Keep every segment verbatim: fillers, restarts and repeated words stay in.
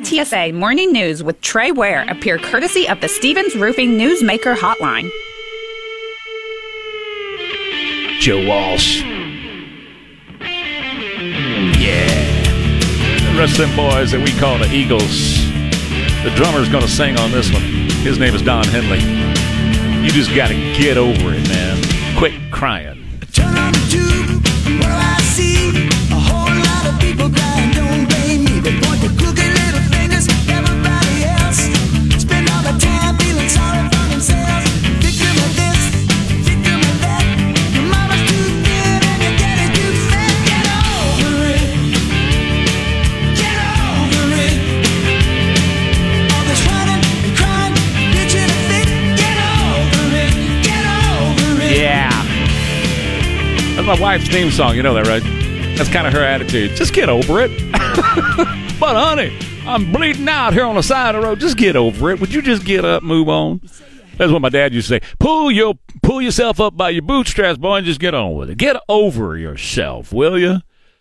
T S A Morning News with Trey Ware appear courtesy of the Stevens Roofing Newsmaker Hotline. Joe Walsh. Yeah. The rest of them boys that we call the Eagles. The drummer's going to sing on this one. His name is Don Henley. You just got to get over it, man. Quit crying. Turn on the tube, what do I see? A whole lot of people crying, don't blame me. They point the crooked little fingers, everybody else. Spend all the time feeling sorry for themselves. Victim of this, victim of that. Your mama's too thin and your daddy's too fat. Get over it. Get over it. All this running and crying, bitching and fit. Get over it. Get over it. Yeah. That's my wife's theme song. You know that, right? That's kind of her attitude. Just get over it. But, honey, I'm bleeding out here on the side of the road. Just get over it. Would you just get up, move on? That's what my dad used to say. Pull your pull yourself up by your bootstraps, boy, and just get on with it. Get over yourself, will you?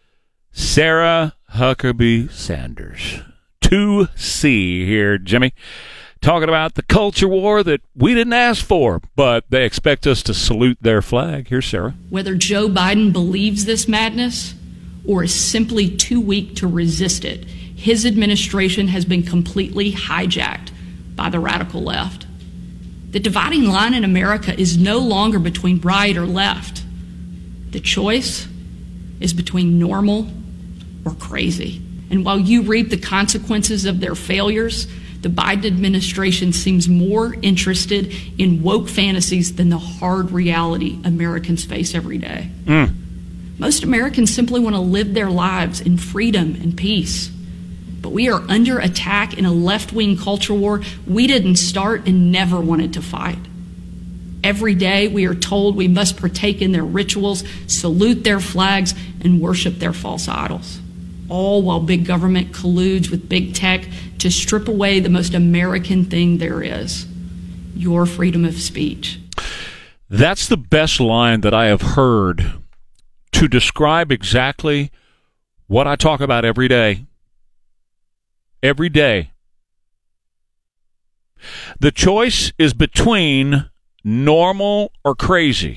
Sarah Huckabee Sanders. two C here, Jimmy. Talking about the culture war that we didn't ask for, but they expect us to salute their flag. Here's Sarah. Whether Joe Biden believes this madness or is simply too weak to resist it, his administration has been completely hijacked by the radical left. The dividing line in America is no longer between right or left. The choice is between normal or crazy. And while you reap the consequences of their failures, the Biden administration seems more interested in woke fantasies than the hard reality Americans face every day. Mm. Most Americans simply want to live their lives in freedom and peace. But we are under attack in a left-wing culture war we didn't start and never wanted to fight. Every day we are told we must partake in their rituals, salute their flags, and worship their false idols. All while big government colludes with big tech to strip away the most American thing there is, your freedom of speech. That's the best line that I have heard to describe exactly what I talk about every day. Every day. The choice is between normal or crazy.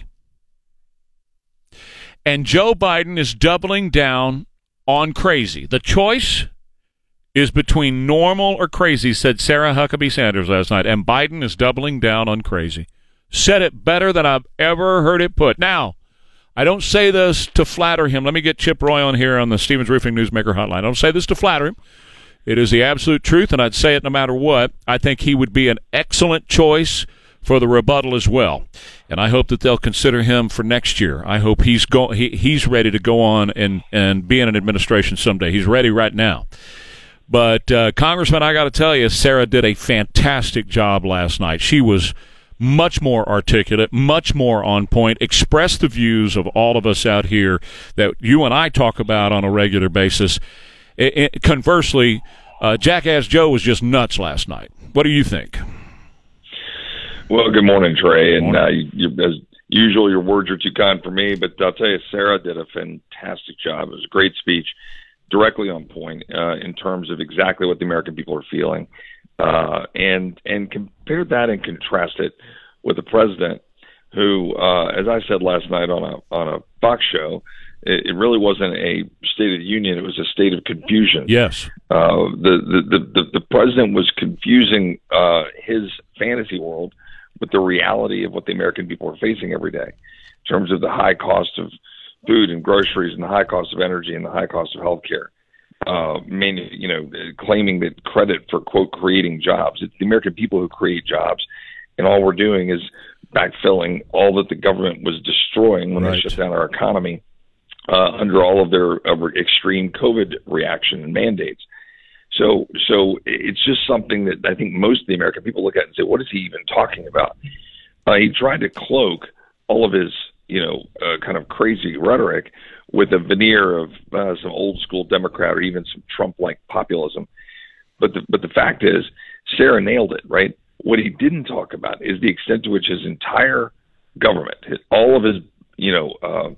And Joe Biden is doubling down on crazy. The choice is between normal or crazy, said Sarah Huckabee Sanders last night, and Biden is doubling down on crazy. Said it better than I've ever heard it put. Now, I don't say this to flatter him. Let me get Chip Roy on here on the Stevens Roofing Newsmaker Hotline. I don't say this to flatter him. It is the absolute truth, and I'd say it no matter what. I think he would be an excellent choice for the rebuttal as well. And I hope that they'll consider him for next year. I hope he's go he, he's ready to go on and, and be in an administration someday. He's ready right now. But, uh, Congressman, I got to tell you, Sarah did a fantastic job last night. She was much more articulate, much more on point, expressed the views of all of us out here that you and I talk about on a regular basis. It, it, conversely, uh, Jackass Joe was just nuts last night. What do you think? Well, good morning, Trey. And morning. Uh, you, you, as usual, your words are too kind for me, but I'll tell you, Sarah did a fantastic job. It was a great speech, directly on point uh, in terms of exactly what the American people are feeling. Uh, and and compare that and contrast it with the president who, uh, as I said last night on a on a Fox show, it, it really wasn't a State of the Union. It was a state of confusion. Yes. Uh, the, the, the, the president was confusing uh, his fantasy world with the reality of what the American people are facing every day in terms of the high cost of food and groceries and the high cost of energy and the high cost of health care. Uh, mainly, you know, claiming that credit for, quote, creating jobs. It's the American people who create jobs, and all we're doing is backfilling all that the government was destroying when right. they shut down our economy uh, under all of their uh, extreme COVID reaction and mandates. So, so it's just something that I think most of the American people look at and say, what is he even talking about? Uh, he tried to cloak all of his, you know, uh, kind of crazy rhetoric with a veneer of uh, some old school Democrat or even some Trump-like populism. But the, but the fact is, Sarah nailed it, right? What he didn't talk about is the extent to which his entire government, his, all of his, you know, uh,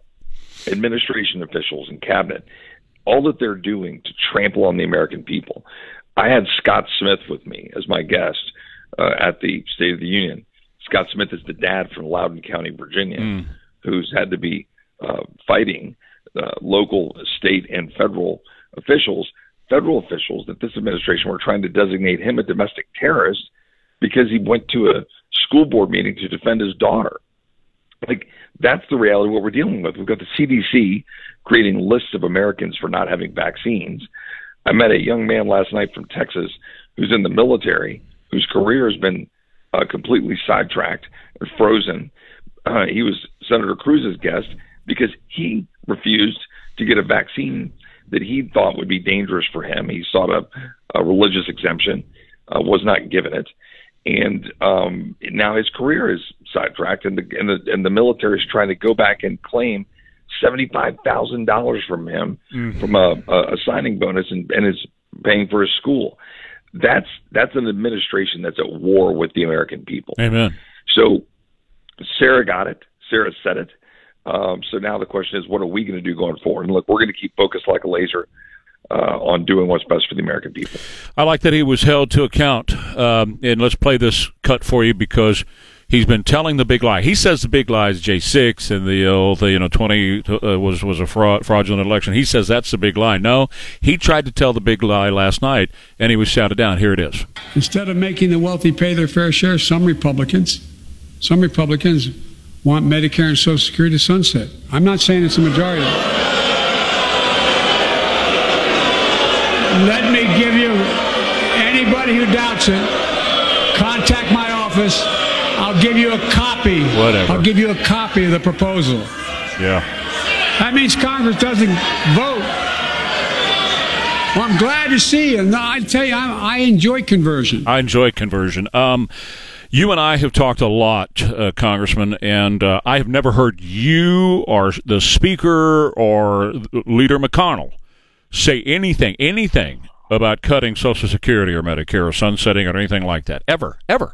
administration officials and cabinet, all that they're doing to trample on the American people I had Scott Smith with me as my guest uh, at the State of the Union. Scott Smith is the dad from Loudoun County, Virginia, mm. who's had to be uh, fighting uh, local, state, and federal officials, federal officials that this administration were trying to designate him a domestic terrorist because he went to a school board meeting to defend his daughter. Like, that's the reality of what we're dealing with. We've got the C D C creating lists of Americans for not having vaccines. I met a young man last night from Texas who's in the military, whose career has been uh, completely sidetracked and frozen. Uh, he was Senator Cruz's guest because he refused to get a vaccine that he thought would be dangerous for him. He sought a, a religious exemption, uh, was not given it. And um, now his career is sidetracked, and the, and the and the military is trying to go back and claim seventy-five thousand dollars from him mm-hmm. from a, a signing bonus, and, and is paying for his school. That's that's an administration that's at war with the American people. Amen. So Sarah got it. Sarah said it. Um, so now the question is, what are we going to do going forward? And look, we're going to keep focused like a laser uh, on doing what's best for the American people. I like that he was held to account. Um, and let's play this cut for you because he's been telling the big lie. He says the big lie is J six and the old, you know, twenty uh, was was a fraud, fraudulent election. He says that's the big lie. No, he tried to tell the big lie last night, and he was shouted down. Here it is. Instead of making the wealthy pay their fair share, some Republicans, some Republicans want Medicare and Social Security to sunset. I'm not saying it's a majority. Let me give you, anybody who doubts it, contact my office. I'll give you a copy. Whatever. I'll give you a copy of the proposal. Yeah. That means Congress doesn't vote. Well, I'm glad to see you. No, I tell you, I, I enjoy conversion. I enjoy conversion. Um, you and I have talked a lot, uh, Congressman, and uh, I have never heard you or the Speaker or Leader McConnell say anything, anything about cutting Social Security or Medicare or sunsetting or anything like that. Ever, ever.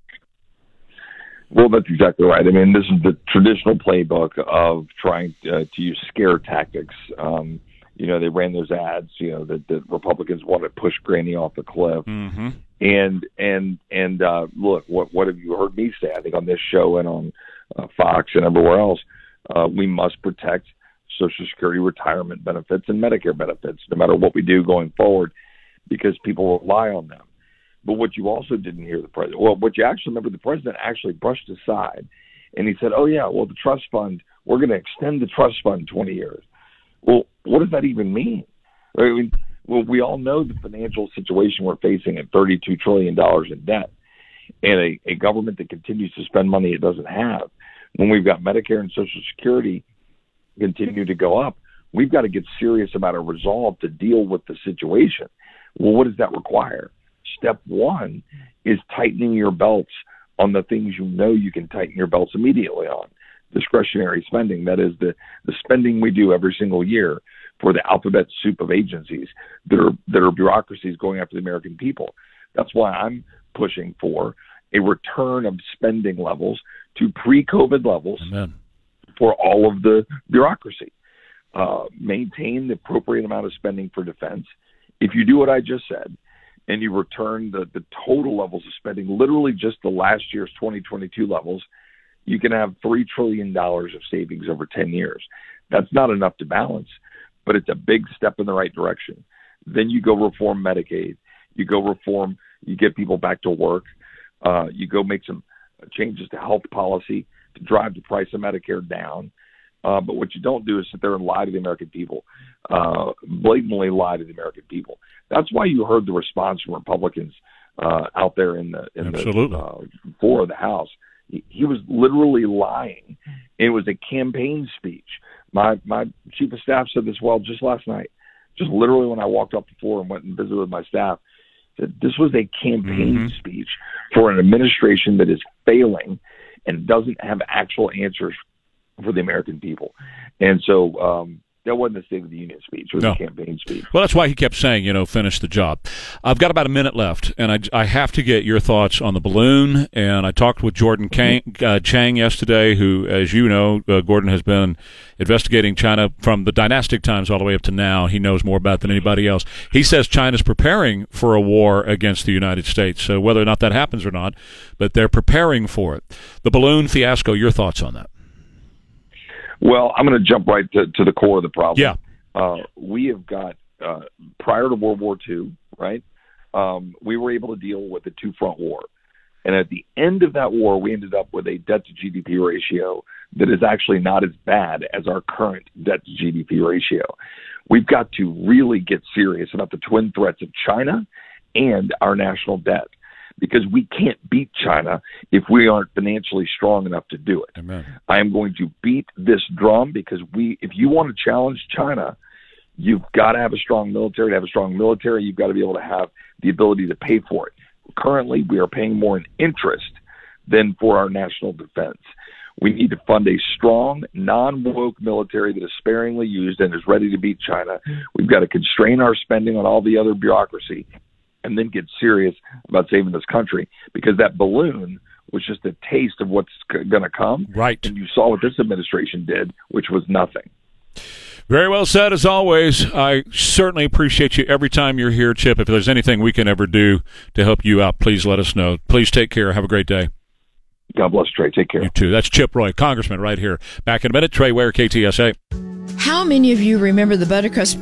Well, that's exactly right. I mean, this is the traditional playbook of trying to, uh, to use scare tactics. Um, you know, they ran those ads, you know, that, that Republicans want to push Granny off the cliff. Mm-hmm. And, and, and, uh, look, what, what have you heard me say? I think on this show and on uh, Fox and everywhere else, uh, we must protect Social Security retirement benefits and Medicare benefits, no matter what we do going forward, because people rely on them. But what you also didn't hear the president, well, what you actually remember, the president actually brushed aside, and he said, oh, yeah, well, the trust fund, we're going to extend the trust fund twenty years. Well, what does that even mean? I mean, well, we all know the financial situation we're facing at thirty-two trillion dollars in debt, and a, a government that continues to spend money it doesn't have. When we've got Medicare and Social Security continue to go up, we've got to get serious about a resolve to deal with the situation. Well, what does that require? Step one is tightening your belts on the things you know you can tighten your belts immediately on. Discretionary spending, that is the, the spending we do every single year for the alphabet soup of agencies that are, that are bureaucracies going after the American people. That's why I'm pushing for a return of spending levels to pre-COVID levels. Amen. For all of the bureaucracy. Uh, maintain the appropriate amount of spending for defense. If you do what I just said, and you return the, the total levels of spending, literally just the last year's twenty twenty-two levels, you can have three trillion dollars of savings over ten years. That's not enough to balance, but it's a big step in the right direction. Then you go reform Medicaid. You go reform, you get people back to work. Uh, you go make some changes to health policy to drive the price of Medicare down. Uh, but what you don't do is sit there and lie to the American people, uh, blatantly lie to the American people. That's why you heard the response from Republicans uh, out there in the in Absolutely. the uh, floor of the House. He, he was literally lying. It was a campaign speech. My my chief of staff said this well just last night. Just literally when I walked off the floor and went and visited with my staff, said this was a campaign mm-hmm. speech for an administration that is failing and doesn't have actual answers for the American people. And so um, that wasn't a State of the Union speech. It was No. a campaign speech. Well, that's why he kept saying, you know, finish the job. I've got about a minute left, and I, I have to get your thoughts on the balloon. And I talked with Jordan Kang, uh, Chang yesterday, who, as you know, uh, Gordon has been investigating China from the dynastic times all the way up to now. He knows more about it than anybody else. He says China's preparing for a war against the United States. So whether or not that happens or not, but they're preparing for it. The balloon fiasco, your thoughts on that? Well, I'm going to jump right to, to the core of the problem. Yeah. Uh, we have got, uh, prior to World War Two, right, um, we were able to deal with a two-front war. And at the end of that war, we ended up with a debt to G D P ratio that is actually not as bad as our current debt to G D P ratio. We've got to really get serious about the twin threats of China and our national debt, because we can't beat China if we aren't financially strong enough to do it. Amen. I am going to beat this drum because we, if you want to challenge China, you've got to have a strong military. To have a strong military, you've got to be able to have the ability to pay for it. Currently, we are paying more in interest than for our national defense. We need to fund a strong, non-woke military that is sparingly used and is ready to beat China. We've got to constrain our spending on all the other bureaucracy and then get serious about saving this country, because that balloon was just a taste of what's c- going to come. Right. And you saw what this administration did, which was nothing. Very well said, as always. I certainly appreciate you every time you're here, Chip. If there's anything we can ever do to help you out, please let us know. Please take care. Have a great day. God bless, Trey. Take care. You too. That's Chip Roy, Congressman, right here. Back in a minute. Trey Ware, K T S A. How many of you remember the Buttercrust